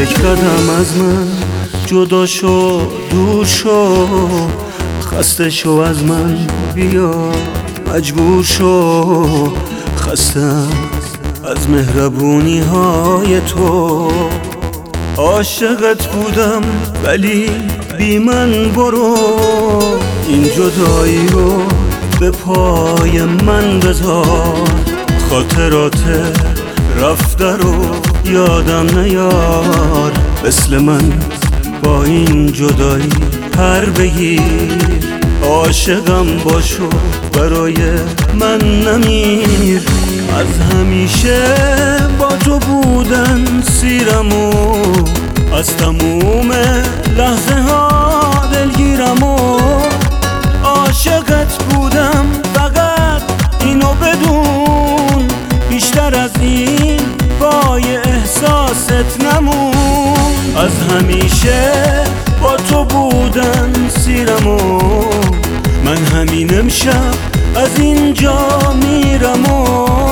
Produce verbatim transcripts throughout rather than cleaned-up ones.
یک قدم از من جدا شو، دور شو، خسته شو از من بیا، مجبور شو، خستم از مهربونی های تو. عاشقت بودم ولی بی من برو، این جدایی رو به پای من بذار. خاطرات رفته رو یادم نیار، مثل من با این جدایی پر بگیر. عاشقم باشو برای من نمیر، از همیشه با تو بودن سیرمو، از تموم لحظه ها دلگیرم و عاشقت بودم فقط اینو بدون، بیشتر از این پای احساست نمون. از همیشه با تو بودن سیرمو، من همین امشب از اینجا میرم و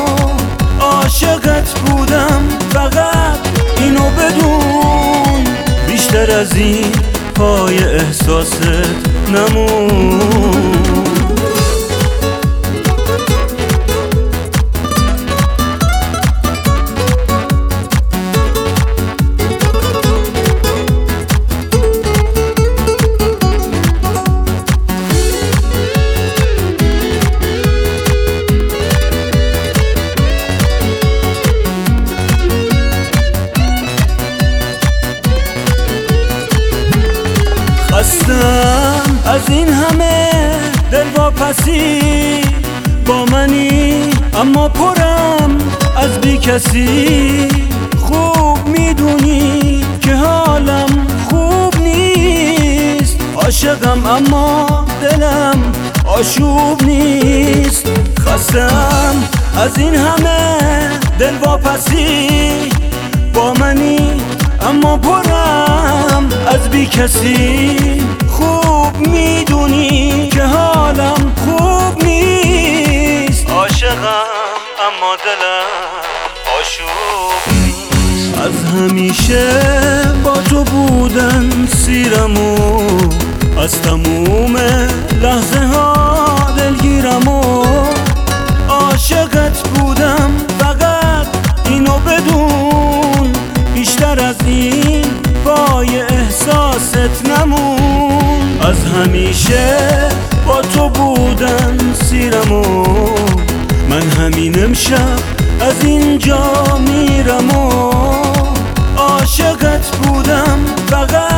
عاشقت بودم فقط اینو بدون، بیشتر از این پای احساست نمون. خستم از این همه دلواپسی، با منی اما پرم از بی کسی. خوب میدونی که حالم خوب نیست، عاشقم اما دلم آشوب نیست. خستم از این همه دلواپسی، با منی اما پرم از بی کسی. خوب میدونی که حالم خوب نیست، عاشقم اما دلم آشوب نیست. از همیشه با تو بودن سیرمو، از تموم لحظه ها دلگیرم و عاشقت بودم فقط اینو بدون، بیشتر از این پای احساست نمون. از همیشه با تو بودن سیرمو، من همین امشب از اینجا میرم و عاشقت بودم فقط